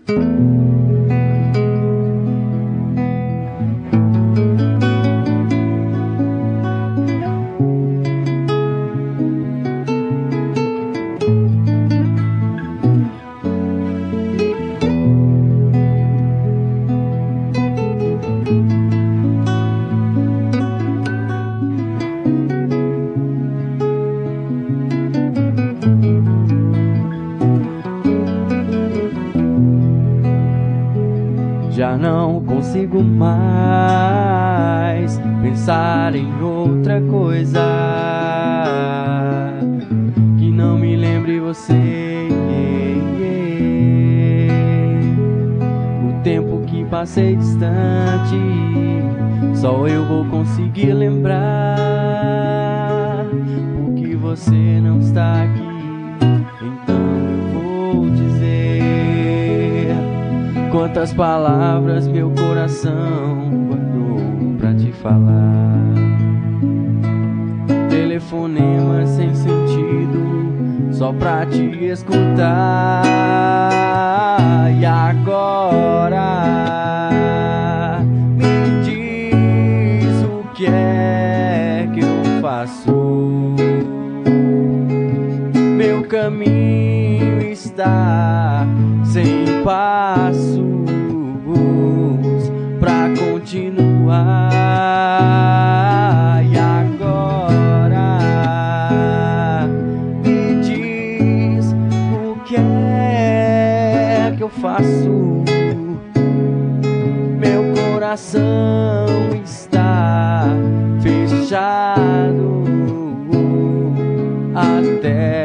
Já não consigo mais pensar em outra coisa que não me lembre você. O tempo que passei distante, só eu vou conseguir lembrar, porque você não está aqui. Então eu vou dizer quantas palavras meu coração guardou pra te falar. Telefonemas sem sentido, só pra te escutar. E agora me diz o que é que eu faço. Meu caminho está sem passos pra continuar. E agora me diz o que é que eu faço. Meu coração está fechado até